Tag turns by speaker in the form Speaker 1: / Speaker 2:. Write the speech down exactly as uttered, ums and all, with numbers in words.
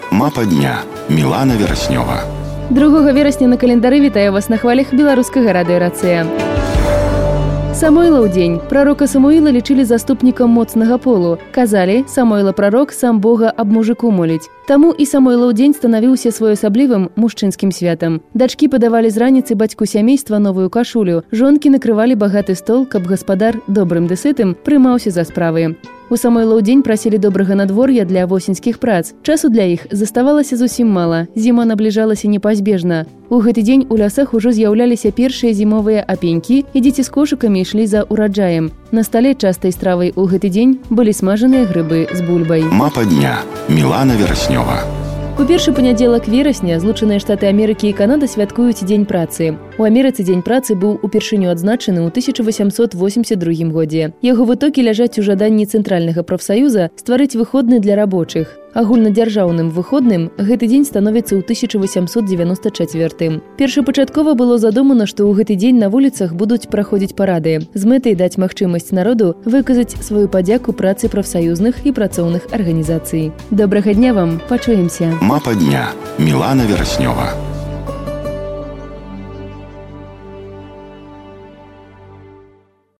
Speaker 1: Мапа дня. Мілана Вераснёва.
Speaker 2: другога верасня на календары вітаю вас на хвалях беларускага радыё «Рацыя». Самойлаў дзень. Прарока Самуіла лічылі заступнікам моцнага полу. Казалі, Самойла прарок сам Бога аб мужыку моліць. Таму і Самойлаў дзень станавіўся своеасаблівым мужчынскім святам. Дачкі падавалі з раніцы бацьку сямейства новую кашулю. Жонкі накрывалі багаты стол, каб гаспадар добрым ды сытым прымаўся за справы. У Самойлаў дзень прасілі добрага надвор'я для восеньскіх прац. Часу для іх заставалася зусім мала. Зіма набліжалася непазбежна. У гэты дзень у лясах ужо з'яўляліся першыя зімовыя апенькі, і дзеці з кошыкамі ішлі за ураджаем. На стале частай стравай у гэты дзень былі смажаныя грыбы з бульбай.
Speaker 1: Мапа дня. Мілана Вераснёва.
Speaker 2: У першы панядзелак верасня Злучаныя Штаты Амерыкі і Канада святкуюць Дзень працы. У Амерыцы Дзень працы быў упершыню адзначаны ў тысяча васямсот восемьдесят другім годзе. Яго вытокі ляжаць у жаданні Цэнтральнага прафсаюза стварыць выходны для рабочых. Агульнадзяржаўным выходным гэты дзень становіцца ў тысяча васямсот девяносто чацвёртым. Першапачаткова было задумана, што ў гэты дзень на вуліцах будуць праходзіць парады з мэтай даць магчымасць народу выказаць сваю падзяку працы прафсаюзных і працоўных арганізацый. Добрага дня вам, пачуемся.
Speaker 1: Мапа дня. Мілана Вераснёва.